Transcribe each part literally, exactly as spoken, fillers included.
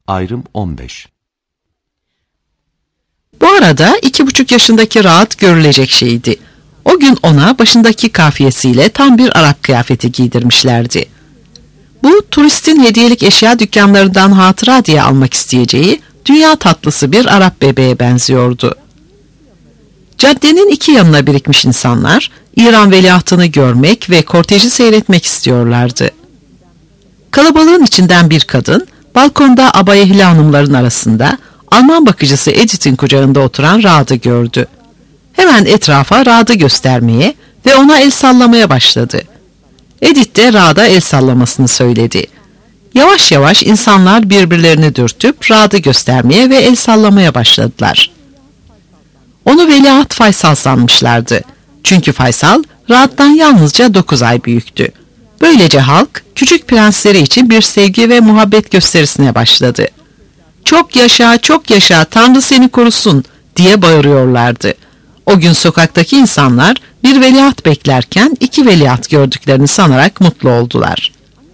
Ayrım on beş. Bu arada iki buçuk yaşındaki Rahat görülecek şeydi. O gün ona başındaki kafiyesiyle tam bir Arap kıyafeti giydirmişlerdi. Bu turistin hediyelik eşya dükkanlarından hatıra diye almak isteyeceği dünya tatlısı bir Arap bebeğe benziyordu. Caddenin iki yanına birikmiş insanlar İran veliahtını görmek ve korteji seyretmek istiyorlardı. Kalabalığın içinden bir kadın balkonda abayehli hanımların arasında Alman bakıcısı Edith'in kucağında oturan Rahat'ı gördü. Hemen etrafa Rahat'ı göstermeye ve ona el sallamaya başladı. Edith de Rahat'a el sallamasını söyledi. Yavaş yavaş insanlar birbirlerini dürtüp Rahat'ı göstermeye ve el sallamaya başladılar. Onu Veliaht Faysal sanmışlardı. Çünkü Faysal Rahat'tan yalnızca dokuz ay büyüktü. Böylece halk küçük prensleri için bir sevgi ve muhabbet gösterisine başladı. "Çok yaşa, çok yaşa, Tanrı seni korusun" diye bağırıyorlardı. O gün sokaktaki insanlar bir veliaht beklerken iki veliaht gördüklerini sanarak mutlu oldular.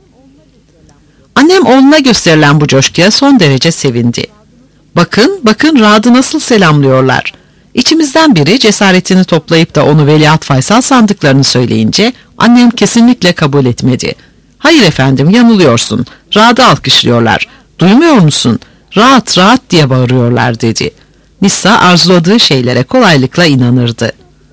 Annem oğluna gösterilen bu coşkuya son derece sevindi. "Bakın, bakın Rahat'ı nasıl selamlıyorlar." İçimizden biri cesaretini toplayıp da onu Veliaht Faysal sandıklarını söyleyince annem kesinlikle kabul etmedi. "Hayır efendim, yanılıyorsun. Rahat'ı alkışlıyorlar. Duymuyor musun? Rahat, rahat diye bağırıyorlar" dedi. Nissa arzuladığı şeylere kolaylıkla inanırdı.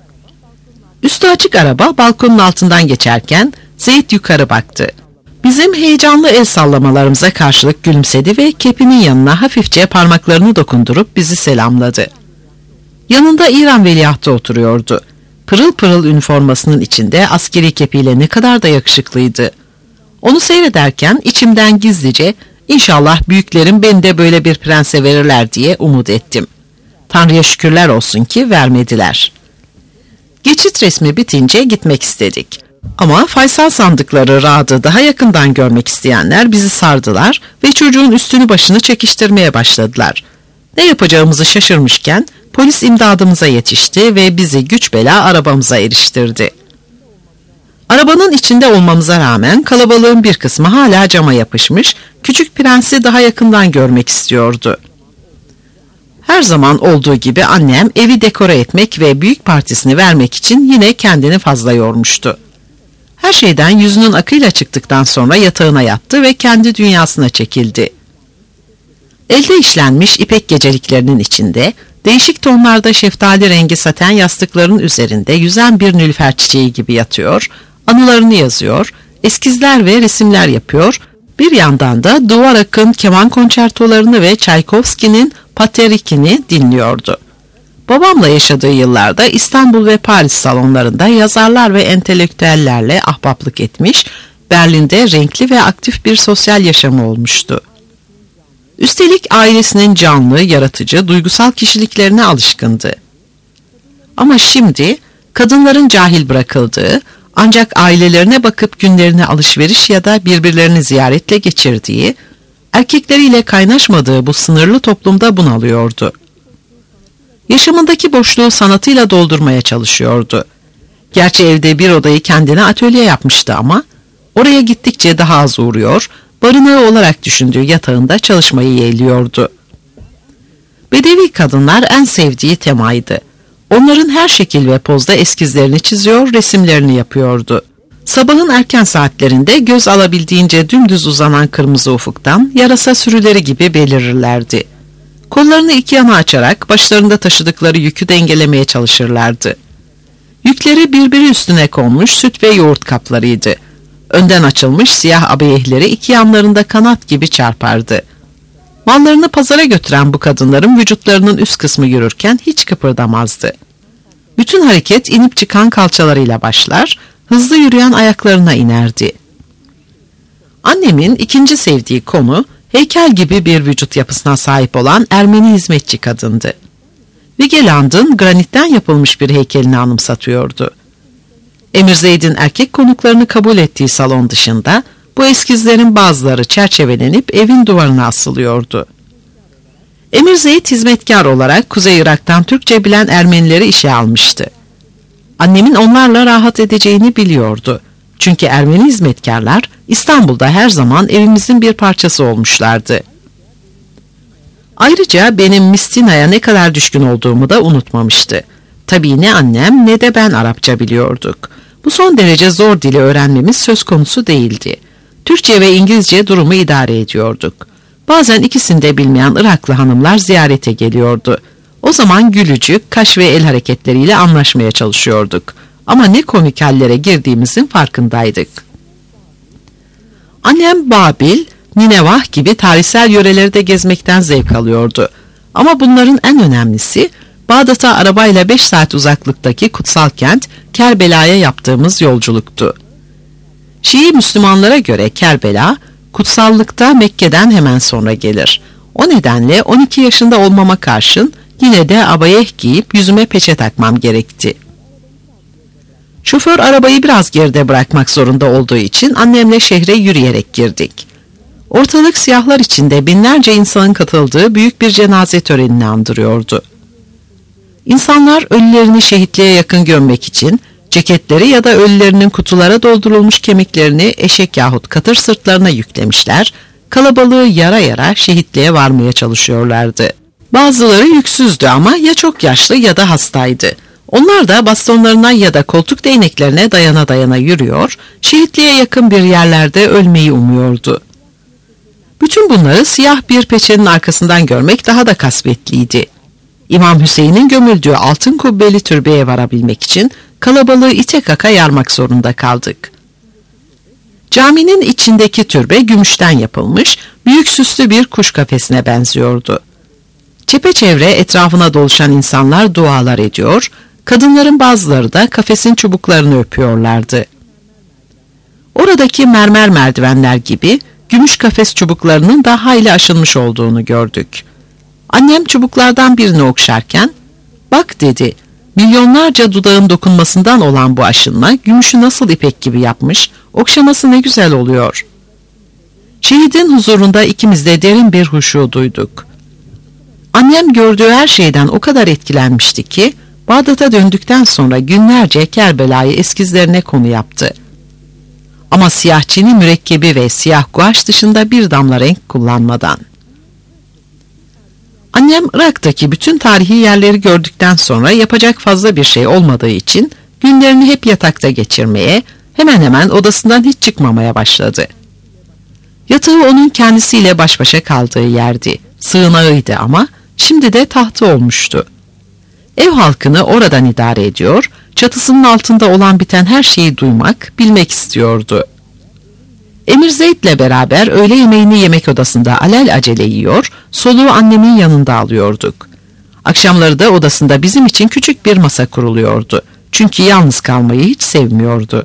Üstü açık araba balkonun altından geçerken Zeyd yukarı baktı. Bizim heyecanlı el sallamalarımıza karşılık gülümsedi ve kepinin yanına hafifçe parmaklarını dokundurup bizi selamladı. Yanında İran veliahtı oturuyordu. Pırıl pırıl üniformasının içinde askeri kepiyle ne kadar da yakışıklıydı. Onu seyrederken içimden gizlice "İnşallah büyüklerim beni de böyle bir prense verirler" diye umut ettim. Tanrı'ya şükürler olsun ki vermediler. Geçit resmi bitince gitmek istedik. Ama Faysal sandıkları Rahat'ı daha yakından görmek isteyenler bizi sardılar ve çocuğun üstünü başını çekiştirmeye başladılar. Ne yapacağımızı şaşırmışken polis imdadımıza yetişti ve bizi güç bela arabamıza eriştirdi. Arabanın içinde olmamıza rağmen kalabalığın bir kısmı hala cama yapışmış, küçük prensi daha yakından görmek istiyordu. Her zaman olduğu gibi annem evi dekore etmek ve büyük partisini vermek için yine kendini fazla yormuştu. Her şeyden yüzünün akıyla çıktıktan sonra yatağına yattı ve kendi dünyasına çekildi. Elde işlenmiş ipek geceliklerinin içinde, değişik tonlarda şeftali rengi saten yastıkların üzerinde yüzen bir nilüfer çiçeği gibi yatıyor, anılarını yazıyor, eskizler ve resimler yapıyor, bir yandan da duvar akın keman konçertolarını ve Çaykovski'nin Paterikini dinliyordu. Babamla yaşadığı yıllarda İstanbul ve Paris salonlarında yazarlar ve entelektüellerle ahbaplık etmiş, Berlin'de renkli ve aktif bir sosyal yaşamı olmuştu. Üstelik ailesinin canlı, yaratıcı, duygusal kişiliklerine alışkındı. Ama şimdi kadınların cahil bırakıldığı, ancak ailelerine bakıp günlerini alışveriş ya da birbirlerini ziyaretle geçirdiği, erkekleriyle kaynaşmadığı bu sınırlı toplumda bunalıyordu. Yaşamındaki boşluğu sanatıyla doldurmaya çalışıyordu. Gerçi evde bir odayı kendine atölye yapmıştı ama oraya gittikçe daha az uğruyor, barınağı olarak düşündüğü yatağında çalışmayı yeğliyordu. Bedevi kadınlar en sevdiği temaydı. Onların her şekil ve pozda eskizlerini çiziyor, resimlerini yapıyordu. Sabahın erken saatlerinde göz alabildiğince dümdüz uzanan kırmızı ufuktan yarasa sürüleri gibi belirirlerdi. Kollarını iki yana açarak başlarında taşıdıkları yükü dengelemeye çalışırlardı. Yükleri birbiri üstüne konmuş süt ve yoğurt kaplarıydı. Önden açılmış siyah abiyehleri iki yanlarında kanat gibi çarpardı. Mallarını pazara götüren bu kadınların vücutlarının üst kısmı yürürken hiç kıpırdamazdı. Bütün hareket inip çıkan kalçalarıyla başlar, hızlı yürüyen ayaklarına inerdi. Annemin ikinci sevdiği konu, heykel gibi bir vücut yapısına sahip olan Ermeni hizmetçi kadındı. Vigeland'ın granitten yapılmış bir heykelini anımsatıyordu. Emir Zeyd'in erkek konuklarını kabul ettiği salon dışında, bu eskizlerin bazıları çerçevelenip evin duvarına asılıyordu. Emir Zeyd hizmetkar olarak Kuzey Irak'tan Türkçe bilen Ermenileri işe almıştı. Annemin onlarla rahat edeceğini biliyordu. Çünkü Ermeni hizmetkarlar İstanbul'da her zaman evimizin bir parçası olmuşlardı. Ayrıca benim Mistina'ya ne kadar düşkün olduğumu da unutmamıştı. Tabii ne annem ne de ben Arapça biliyorduk. Bu son derece zor dili öğrenmemiz söz konusu değildi. Türkçe ve İngilizce durumu idare ediyorduk. Bazen ikisini de bilmeyen Iraklı hanımlar ziyarete geliyordu. O zaman gülücük, kaş ve el hareketleriyle anlaşmaya çalışıyorduk. Ama ne komik hallere girdiğimizin farkındaydık. Annem Babil, Nineveh gibi tarihsel yöreleri de gezmekten zevk alıyordu. Ama bunların en önemlisi Bağdat'a arabayla beş saat uzaklıktaki kutsal kent Kerbela'ya yaptığımız yolculuktu. Şii Müslümanlara göre Kerbela, kutsallıkta Mekke'den hemen sonra gelir. O nedenle on iki yaşında olmama karşın yine de abayeh giyip yüzüme peçe takmam gerekti. Şoför arabayı biraz geride bırakmak zorunda olduğu için annemle şehre yürüyerek girdik. Ortalık siyahlar içinde binlerce insanın katıldığı büyük bir cenaze törenini andırıyordu. İnsanlar ölülerini şehitliğe yakın gömmek için ceketleri ya da ölülerinin kutulara doldurulmuş kemiklerini eşek yahut katır sırtlarına yüklemişler, kalabalığı yara yara şehitliğe varmaya çalışıyorlardı. Bazıları yüksüzdü ama ya çok yaşlı ya da hastaydı. Onlar da bastonlarına ya da koltuk değneklerine dayana dayana yürüyor, şehitliğe yakın bir yerlerde ölmeyi umuyordu. Bütün bunları siyah bir peçenin arkasından görmek daha da kasvetliydi. İmam Hüseyin'in gömüldüğü altın kubbeli türbeye varabilmek için kalabalığı ite kaka yarmak zorunda kaldık. Caminin içindeki türbe gümüşten yapılmış, büyük süslü bir kuş kafesine benziyordu. Çepeçevre etrafına doluşan insanlar dualar ediyor, kadınların bazıları da kafesin çubuklarını öpüyorlardı. Oradaki mermer merdivenler gibi gümüş kafes çubuklarının da hayli aşınmış olduğunu gördük. Annem çubuklardan birini okşarken, "Bak," dedi, "milyonlarca dudağın dokunmasından olan bu aşınma gümüşü nasıl ipek gibi yapmış, okşaması ne güzel oluyor." Şehidin huzurunda ikimiz de derin bir huşu duyduk. Annem gördüğü her şeyden o kadar etkilenmişti ki, Bağdat'a döndükten sonra günlerce Kerbela'yı eskizlerine konu yaptı. Ama siyah çini mürekkebi ve siyah guaş dışında bir damla renk kullanmadan. Annem Irak'taki bütün tarihi yerleri gördükten sonra yapacak fazla bir şey olmadığı için günlerini hep yatakta geçirmeye, hemen hemen odasından hiç çıkmamaya başladı. Yatağı onun kendisiyle baş başa kaldığı yerdi. Sığınağıydı ama şimdi de tahtı olmuştu. Ev halkını oradan idare ediyor, çatısının altında olan biten her şeyi duymak, bilmek istiyordu. Emir Zeyd'le beraber öğle yemeğini yemek odasında alelacele yiyor, soluğu annemin yanında alıyorduk. Akşamları da odasında bizim için küçük bir masa kuruluyordu. Çünkü yalnız kalmayı hiç sevmiyordu.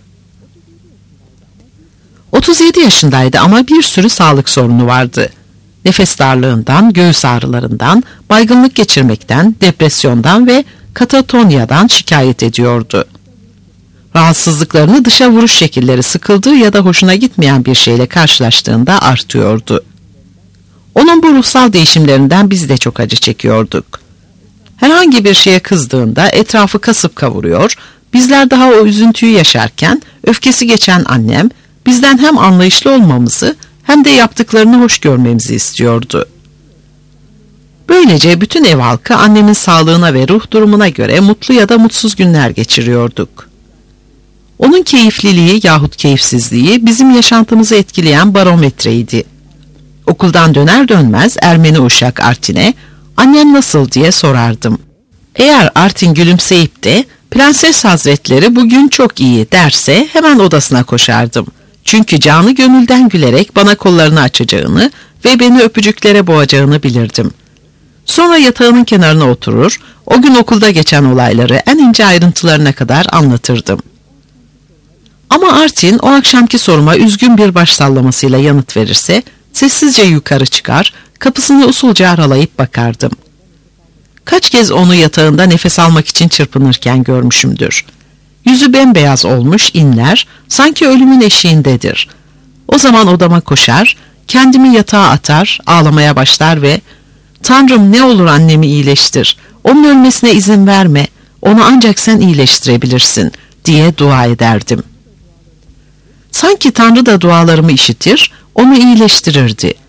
otuz yedi yaşındaydı ama bir sürü sağlık sorunu vardı. Nefes darlığından, göğüs ağrılarından, baygınlık geçirmekten, depresyondan ve katatonyadan şikayet ediyordu. Rahatsızlıklarını dışa vuruş şekilleri sıkıldığı ya da hoşuna gitmeyen bir şeyle karşılaştığında artıyordu. Onun bu ruhsal değişimlerinden biz de çok acı çekiyorduk. Herhangi bir şeye kızdığında etrafı kasıp kavuruyor, bizler daha o üzüntüyü yaşarken öfkesi geçen annem bizden hem anlayışlı olmamızı hem de yaptıklarını hoş görmemizi istiyordu. Böylece bütün ev halkı annemin sağlığına ve ruh durumuna göre mutlu ya da mutsuz günler geçiriyorduk. Onun keyifliliği yahut keyifsizliği bizim yaşantımızı etkileyen barometreydi. Okuldan döner dönmez Ermeni uşak Artin'e "Annem nasıl?" diye sorardım. Eğer Artin gülümseyip de "Prenses Hazretleri bugün çok iyi" derse hemen odasına koşardım. Çünkü canı gönülden gülerek bana kollarını açacağını ve beni öpücüklere boğacağını bilirdim. Sonra yatağının kenarına oturur, o gün okulda geçen olayları en ince ayrıntılarına kadar anlatırdım. Ama Artin o akşamki soruma üzgün bir baş sallamasıyla yanıt verirse, sessizce yukarı çıkar, kapısını usulca aralayıp bakardım. Kaç kez onu yatağında nefes almak için çırpınırken görmüşümdür. Yüzü bembeyaz olmuş, inler, sanki ölümün eşiğindedir. O zaman odama koşar, kendimi yatağa atar, ağlamaya başlar ve "Tanrım, ne olur annemi iyileştir, onun ölmesine izin verme, onu ancak sen iyileştirebilirsin" diye dua ederdim. Sanki Tanrı da dualarımı işitir, onu iyileştirirdi.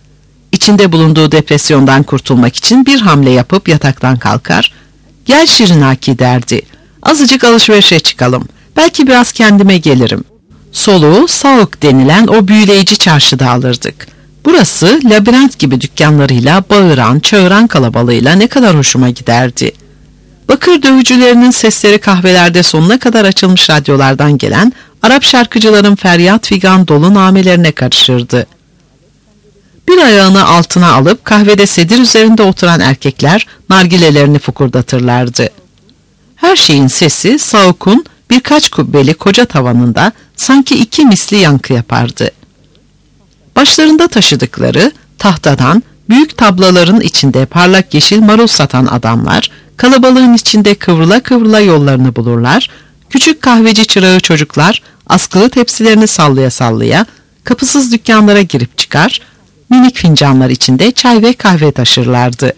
İçinde bulunduğu depresyondan kurtulmak için bir hamle yapıp yataktan kalkar. "Gel Şirinaki" derdi. "Azıcık alışverişe çıkalım. Belki biraz kendime gelirim." Soluğu Sauk denilen o büyüleyici çarşıda alırdık. Burası labirent gibi dükkanlarıyla, bağıran, çağıran kalabalığıyla ne kadar hoşuma giderdi. Bakır dövücülerinin sesleri kahvelerde sonuna kadar açılmış radyolardan gelen Arap şarkıcıların feryat figan dolu namelerine karışırdı. Bir ayağını altına alıp kahvede sedir üzerinde oturan erkekler nargilelerini fokurdatırlardı. Her şeyin sesi Sauk'un birkaç kubbeli koca tavanında sanki iki misli yankı yapardı. Başlarında taşıdıkları tahtadan büyük tablaların içinde parlak yeşil marul satan adamlar kalabalığın içinde kıvrıla kıvrıla yollarını bulurlar, küçük kahveci çırağı çocuklar askılı tepsilerini sallaya sallaya kapısız dükkanlara girip çıkar, minik fincanlar içinde çay ve kahve taşırlardı.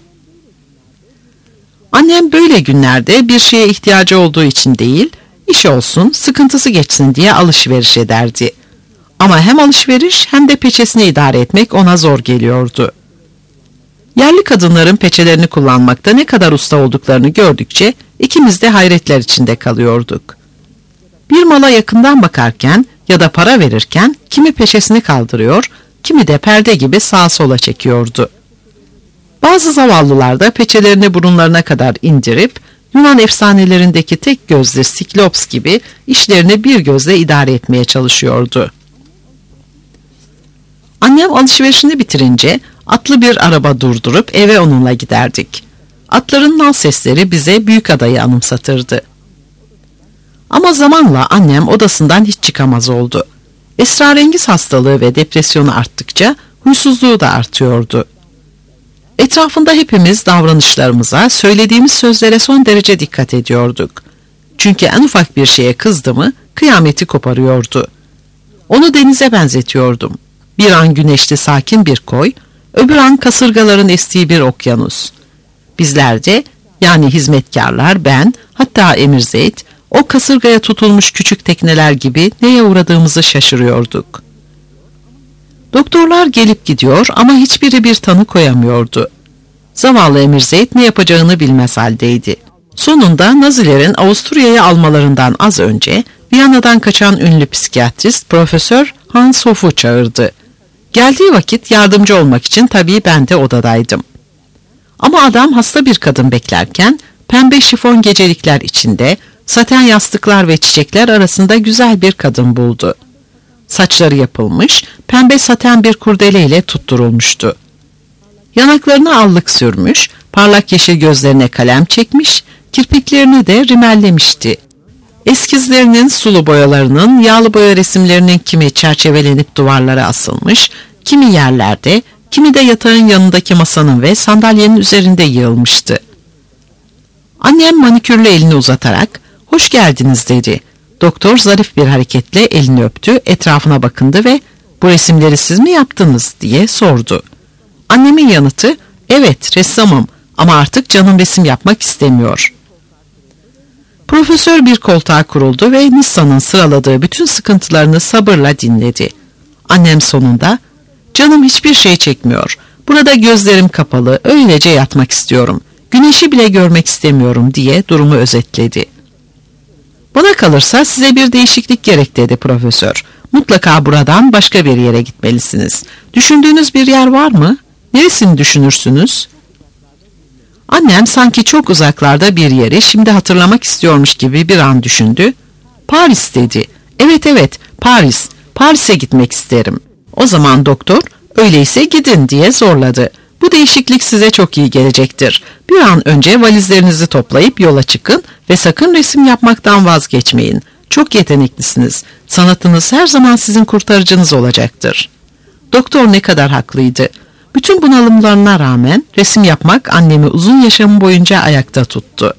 Annem böyle günlerde bir şeye ihtiyacı olduğu için değil, iş olsun, sıkıntısı geçsin diye alışveriş ederdi. Ama hem alışveriş hem de peçesini idare etmek ona zor geliyordu. Yerli kadınların peçelerini kullanmakta ne kadar usta olduklarını gördükçe ikimiz de hayretler içinde kalıyorduk. Bir mala yakından bakarken ya da para verirken kimi peçesini kaldırıyor, kimi de perde gibi sağa sola çekiyordu. Bazı zavallılar da peçelerini burunlarına kadar indirip Yunan efsanelerindeki tek gözlü Siklops gibi işlerini bir gözle idare etmeye çalışıyordu. Annem alışverişini bitirince atlı bir araba durdurup eve onunla giderdik. Atların nal sesleri bize Büyükada'yı anımsatırdı. Ama zamanla annem odasından hiç çıkamaz oldu. Esrarengiz hastalığı ve depresyonu arttıkça huysuzluğu da artıyordu. Etrafında hepimiz davranışlarımıza, söylediğimiz sözlere son derece dikkat ediyorduk. Çünkü en ufak bir şeye kızdı mı kıyameti koparıyordu. Onu denize benzetiyordum. Bir an güneşli sakin bir koy, öbür an kasırgaların estiği bir okyanus. Bizler de, yani hizmetkarlar, ben, hatta Emir Zeyd, o kasırgaya tutulmuş küçük tekneler gibi neye uğradığımızı şaşırıyorduk. Doktorlar gelip gidiyor ama hiçbiri bir tanı koyamıyordu. Zavallı Emir Zeyd ne yapacağını bilmez haldeydi. Sonunda Nazilerin Avusturya'ya almalarından az önce Viyana'dan kaçan ünlü psikiyatrist Profesör Hans Hof'u çağırdı. Geldiği vakit yardımcı olmak için tabii ben de odadaydım. Ama adam hasta bir kadın beklerken pembe şifon gecelikler içinde saten yastıklar ve çiçekler arasında güzel bir kadın buldu. Saçları yapılmış, pembe saten bir kurdeleyle tutturulmuştu. Yanaklarına allık sürmüş, parlak yeşil gözlerine kalem çekmiş, kirpiklerini de rimellemişti. Eskizlerinin, sulu boyalarının, yağlı boya resimlerinin kimi çerçevelenip duvarlara asılmış, kimi yerlerde, kimi de yatağın yanındaki masanın ve sandalyenin üzerinde yığılmıştı. Annem manikürlü elini uzatarak, "Hoş geldiniz" dedi. Doktor zarif bir hareketle elini öptü, etrafına bakındı ve "Bu resimleri siz mi yaptınız?" diye sordu. Annemin yanıtı, "Evet, ressamım ama artık canım resim yapmak istemiyor." Profesör bir koltuğa kuruldu ve Nissa'nın sıraladığı bütün sıkıntılarını sabırla dinledi. Annem sonunda, "Canım hiçbir şey çekmiyor. Burada gözlerim kapalı, öylece yatmak istiyorum. Güneşi bile görmek istemiyorum" diye durumu özetledi. "Bana kalırsa size bir değişiklik gerek" dedi profesör. "Mutlaka buradan başka bir yere gitmelisiniz. Düşündüğünüz bir yer var mı? Neresini düşünürsünüz?" Annem sanki çok uzaklarda bir yeri şimdi hatırlamak istiyormuş gibi bir an düşündü. "Paris" dedi. "Evet evet, Paris. Paris'e gitmek isterim." O zaman doktor, "Öyleyse gidin" diye zorladı. "Bu değişiklik size çok iyi gelecektir. Bir an önce valizlerinizi toplayıp yola çıkın ve sakın resim yapmaktan vazgeçmeyin. Çok yeteneklisiniz. Sanatınız her zaman sizin kurtarıcınız olacaktır." Doktor ne kadar haklıydı. Bütün bunalımlarına rağmen resim yapmak annemi uzun yaşamı boyunca ayakta tuttu.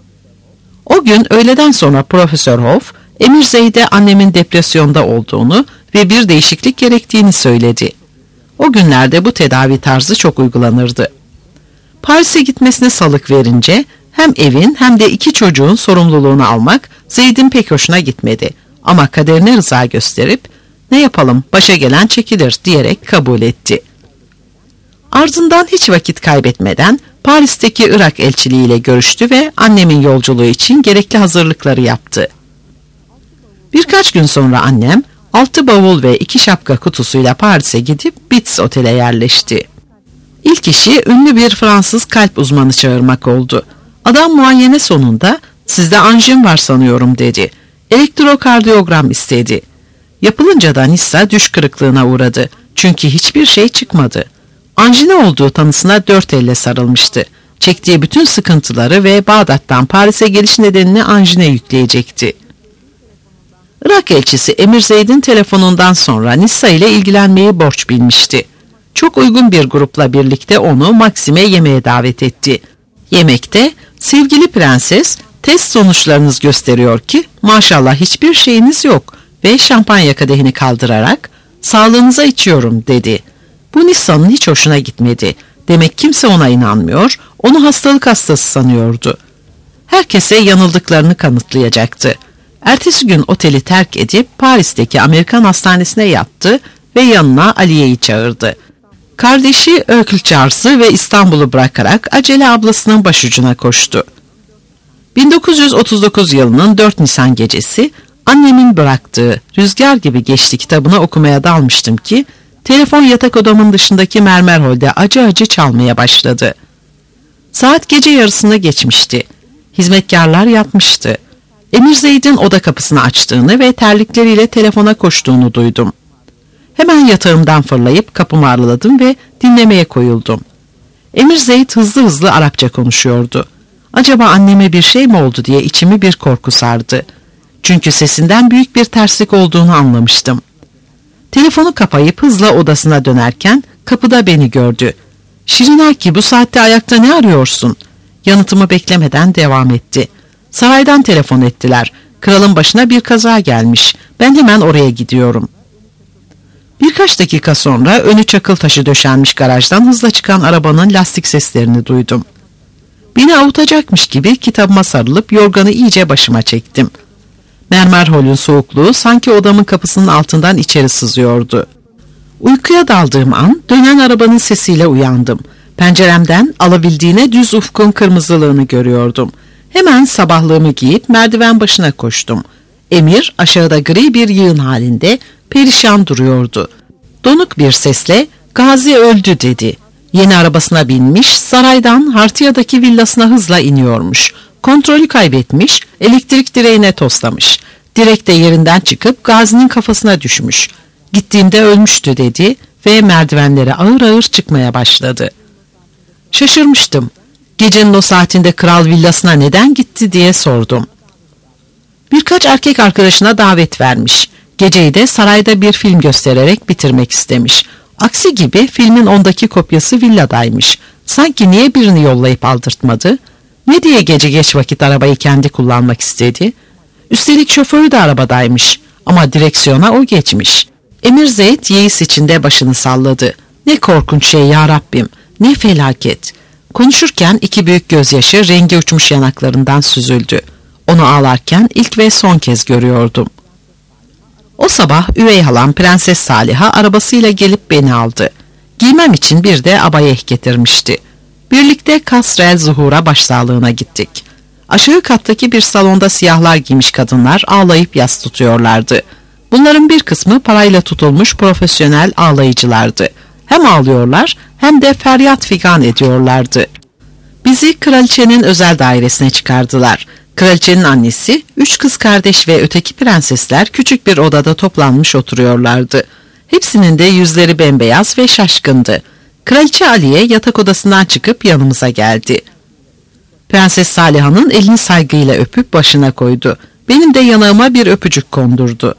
O gün öğleden sonra Profesör Hof, Emir Zeyd'e annemin depresyonda olduğunu ve bir değişiklik gerektiğini söyledi. O günlerde bu tedavi tarzı çok uygulanırdı. Paris'e gitmesine salık verince hem evin hem de iki çocuğun sorumluluğunu almak Zeyd'in pek hoşuna gitmedi. Ama kaderine rıza gösterip "Ne yapalım, başa gelen çekilir" diyerek kabul etti. Ardından hiç vakit kaybetmeden Paris'teki Irak elçiliği ile görüştü ve annemin yolculuğu için gerekli hazırlıkları yaptı. Birkaç gün sonra annem altı bavul ve iki şapka kutusuyla Paris'e gidip Bitz Otel'e yerleşti. İlk işi ünlü bir Fransız kalp uzmanı çağırmak oldu. Adam muayene sonunda "Sizde anjin var sanıyorum" dedi. Elektrokardiyogram istedi. Yapılınca da Nissa düş kırıklığına uğradı. Çünkü hiçbir şey çıkmadı. Anjine olduğu tanısına dört elle sarılmıştı. Çektiği bütün sıkıntıları ve Bağdat'tan Paris'e geliş nedenini anjine yükleyecekti. Irak elçisi Emir Zeyd'in telefonundan sonra Nissa ile ilgilenmeyi borç bilmişti. Çok uygun bir grupla birlikte onu Maxim'e yemeğe davet etti. Yemekte "Sevgili prenses, test sonuçlarınız gösteriyor ki maşallah hiçbir şeyiniz yok" ve şampanya kadehini kaldırarak "Sağlığınıza içiyorum" dedi. Bu Nissa'nın hiç hoşuna gitmedi. Demek kimse ona inanmıyor, onu hastalık hastası sanıyordu. Herkese yanıldıklarını kanıtlayacaktı. Ertesi gün oteli terk edip Paris'teki Amerikan hastanesine yattı ve yanına Aliye'yi çağırdı. Kardeşi Ökül Charles'ı ve İstanbul'u bırakarak acele ablasının başucuna koştu. bin dokuz yüz otuz dokuz yılının dört Nisan gecesi annemin bıraktığı Rüzgar Gibi Geçti kitabını okumaya dalmıştım ki telefon yatak odamın dışındaki mermer holde acı acı çalmaya başladı. Saat gece yarısını geçmişti. Hizmetkarlar yatmıştı. Emir Zeyd'in oda kapısını açtığını ve terlikleriyle telefona koştuğunu duydum. Hemen yatağımdan fırlayıp kapımı araladım ve dinlemeye koyuldum. Emir Zeyd hızlı hızlı Arapça konuşuyordu. Acaba anneme bir şey mi oldu diye içimi bir korku sardı. Çünkü sesinden büyük bir terslik olduğunu anlamıştım. Telefonu kapayıp hızla odasına dönerken kapıda beni gördü. "Şirinaki, bu saatte ayakta ne arıyorsun?" Yanıtımı beklemeden devam etti. "Saraydan telefon ettiler. Kralın başına bir kaza gelmiş. Ben hemen oraya gidiyorum." Birkaç dakika sonra önü çakıl taşı döşenmiş garajdan hızla çıkan arabanın lastik seslerini duydum. Beni avutacakmış gibi kitabıma sarılıp yorganı iyice başıma çektim. Mermer holün soğukluğu sanki odamın kapısının altından içeri sızıyordu. Uykuya daldığım an dönen arabanın sesiyle uyandım. Penceremden alabildiğine düz ufkun kırmızılığını görüyordum. Hemen sabahlığımı giyip merdiven başına koştum. Emir aşağıda gri bir yığın halinde perişan duruyordu. Donuk bir sesle "Gazi öldü" dedi. Yeni arabasına binmiş, saraydan Hartiya'daki villasına hızla iniyormuş. Kontrolü kaybetmiş, elektrik direğine toslamış. Direk de yerinden çıkıp Gazi'nin kafasına düşmüş. "Gittiğimde ölmüştü" dedi ve merdivenlere ağır ağır çıkmaya başladı. Şaşırmıştım. Gecenin o saatinde kral villasına neden gitti diye sordum. Birkaç erkek arkadaşına davet vermiş. Geceyi de sarayda bir film göstererek bitirmek istemiş. Aksi gibi filmin ondaki kopyası villadaymış. Sanki niye birini yollayıp aldırtmadı? Ne diye gece geç vakit arabayı kendi kullanmak istedi? Üstelik şoförü de arabadaymış. Ama direksiyona o geçmiş. Emir Zeyd yeis içinde başını salladı. "Ne korkunç şey ya Rabbim, ne felaket." Konuşurken iki büyük gözyaşı rengi uçmuş yanaklarından süzüldü. Onu ağlarken ilk ve son kez görüyordum. O sabah üvey halam Prenses Saliha arabasıyla gelip beni aldı. Giymem için bir de abayeh getirmişti. Birlikte Kasr-el Zuhur'a başsağlığına gittik. Aşağı kattaki bir salonda siyahlar giymiş kadınlar ağlayıp yas tutuyorlardı. Bunların bir kısmı parayla tutulmuş profesyonel ağlayıcılardı. Hem ağlıyorlar hem de feryat figan ediyorlardı. Bizi kraliçenin özel dairesine çıkardılar. Kraliçenin annesi, üç kız kardeş ve öteki prensesler küçük bir odada toplanmış oturuyorlardı. Hepsinin de yüzleri bembeyaz ve şaşkındı. Kraliçe Aliye yatak odasından çıkıp yanımıza geldi. Prenses Saliha'nın elini saygıyla öpüp başına koydu. Benim de yanağıma bir öpücük kondurdu.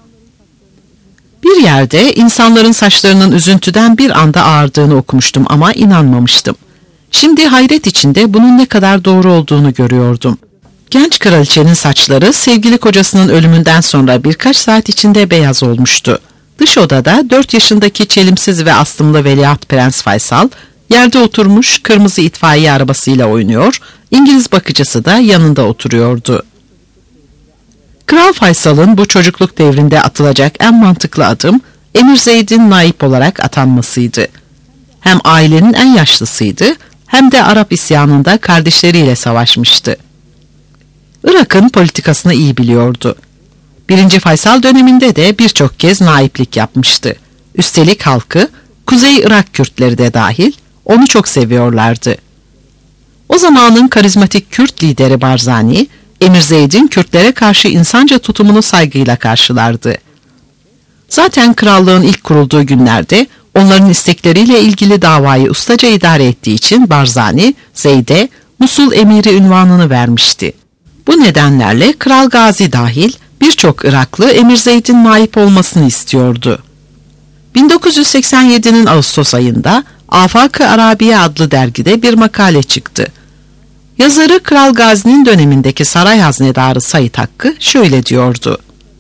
Bir yerde insanların saçlarının üzüntüden bir anda ağardığını okumuştum ama inanmamıştım. Şimdi hayret içinde bunun ne kadar doğru olduğunu görüyordum. Genç kraliçenin saçları sevgili kocasının ölümünden sonra birkaç saat içinde beyaz olmuştu. Dış odada dört yaşındaki çelimsiz ve astımlı Veliaht Prens Faysal yerde oturmuş kırmızı itfaiye arabasıyla oynuyor, İngiliz bakıcısı da yanında oturuyordu. Kral Faysal'ın bu çocukluk devrinde atılacak en mantıklı adım Emir Zeyd'in naip olarak atanmasıydı. Hem ailenin en yaşlısıydı, hem de Arap isyanında kardeşleriyle savaşmıştı. Irak'ın politikasını iyi biliyordu. Birinci Faysal döneminde de birçok kez naiplik yapmıştı. Üstelik halkı, Kuzey Irak Kürtleri de dahil, onu çok seviyorlardı. O zamanın karizmatik Kürt lideri Barzani, Emir Zeyd'in Kürtlere karşı insanca tutumunu saygıyla karşılardı. Zaten krallığın ilk kurulduğu günlerde onların istekleriyle ilgili davayı ustaca idare ettiği için Barzani, Zeyd'e Musul Emiri unvanını vermişti. Bu nedenlerle Kral Gazi dahil birçok Iraklı Emir Zeyd'in naip olmasını istiyordu. bin dokuz yüz seksen yedi'nin Ağustos ayında Afak-ı Arabiye adlı dergide bir makale çıktı. Yazarı Kral Gazi'nin dönemindeki saray haznedarı Said Hakkı şöyle diyordu.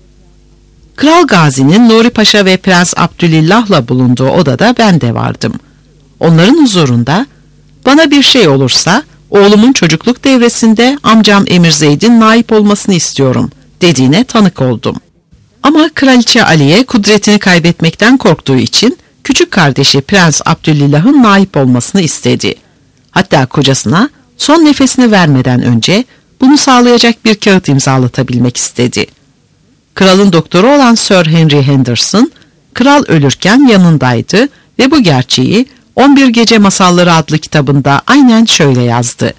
Kral Gazi'nin Nuri Paşa ve Prens Abdülillah'la bulunduğu odada ben de vardım. Onların huzurunda bana bir şey olursa oğlumun çocukluk devresinde amcam Emir Zeyd'in naip olmasını istiyorum dediğine tanık oldum. Ama Kraliçe Aliye kudretini kaybetmekten korktuğu için küçük kardeşi Prens Abdülillah'ın naip olmasını istedi. Hatta kocasına son nefesini vermeden önce bunu sağlayacak bir kağıt imzalatabilmek istedi. Kralın doktoru olan Sir Henry Henderson, kral ölürken yanındaydı ve bu gerçeği on bir Gece Masalları adlı kitabında aynen şöyle yazdı.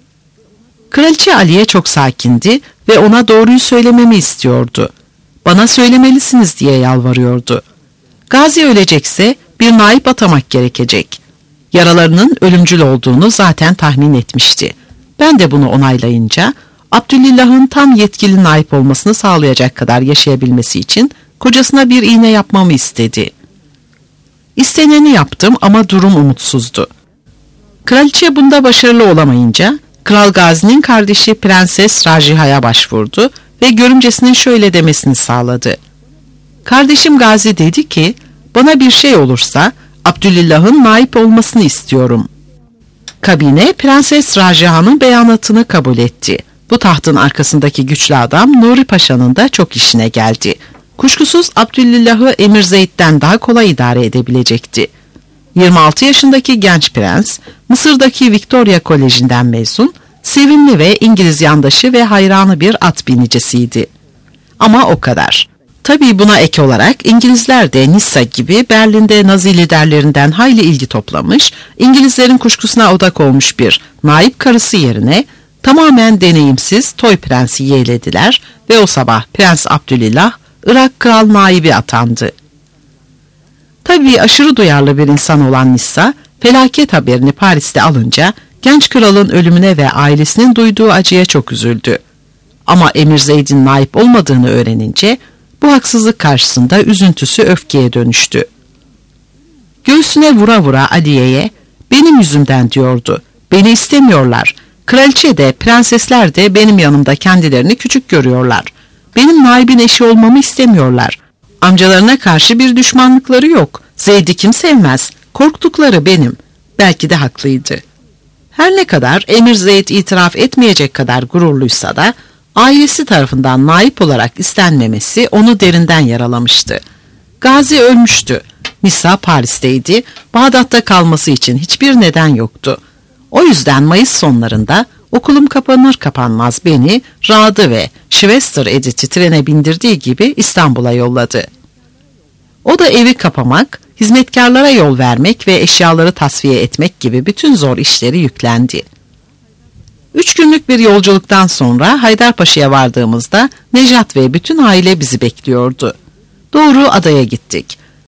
Kraliçe Aliye çok sakindi ve ona doğruyu söylememi istiyordu. Bana söylemelisiniz diye yalvarıyordu. Gazi ölecekse bir naip atamak gerekecek. Yaralarının ölümcül olduğunu zaten tahmin etmişti. Ben de bunu onaylayınca Abdülillah'ın tam yetkili naip olmasını sağlayacak kadar yaşayabilmesi için kocasına bir iğne yapmamı istedi. İsteneni yaptım ama durum umutsuzdu. Kraliçe bunda başarılı olamayınca Kral Gazi'nin kardeşi Prenses Rajiha'ya başvurdu ve görümcesinin şöyle demesini sağladı. Kardeşim Gazi dedi ki, bana bir şey olursa Abdülillah'ın naip olmasını istiyorum. Kabine Prenses Rajiha'nın beyanatını kabul etti. Bu tahtın arkasındaki güçlü adam Nuri Paşa'nın da çok işine geldi. Kuşkusuz Abdülillah'ı Emir Zeyd'den daha kolay idare edebilecekti. yirmi altı yaşındaki genç prens, Mısır'daki Victoria Koleji'nden mezun, sevimli ve İngiliz yandaşı ve hayranı bir at binicisiydi. Ama o kadar. Tabii buna ek olarak İngilizler de Nissa gibi Berlin'de Nazi liderlerinden hayli ilgi toplamış, İngilizlerin kuşkusuna odak olmuş bir naip karısı yerine tamamen deneyimsiz toy prensi yeğlediler ve o sabah Prens Abdülillah Irak Kral Naibi atandı. Tabii aşırı duyarlı bir insan olan Nissa, felaket haberini Paris'te alınca genç kralın ölümüne ve ailesinin duyduğu acıya çok üzüldü. Ama Emir Zeyd'in naip olmadığını öğrenince bu haksızlık karşısında üzüntüsü öfkeye dönüştü. Göğsüne vura vura Aliye'ye benim yüzümden diyordu. Beni istemiyorlar. Kraliçe de prensesler de benim yanımda kendilerini küçük görüyorlar. Benim naibin eşi olmamı istemiyorlar. Amcalarına karşı bir düşmanlıkları yok. Zeyd'i kim sevmez? Korktukları benim. Belki de haklıydı. Her ne kadar Emir Zeyd itiraf etmeyecek kadar gururluysa da ailesi tarafından naip olarak istenmemesi onu derinden yaralamıştı. Gazi ölmüştü. Nisa Paris'teydi. Bağdat'ta kalması için hiçbir neden yoktu. O yüzden Mayıs sonlarında okulum kapanır kapanmaz beni Radı ve Schwester Edith'i trene bindirdiği gibi İstanbul'a yolladı. O da evi kapamak, hizmetkarlara yol vermek ve eşyaları tasfiye etmek gibi bütün zor işleri yüklendi. Üç günlük bir yolculuktan sonra Haydarpaşa'ya vardığımızda Nejat ve bütün aile bizi bekliyordu. Doğru adaya gittik.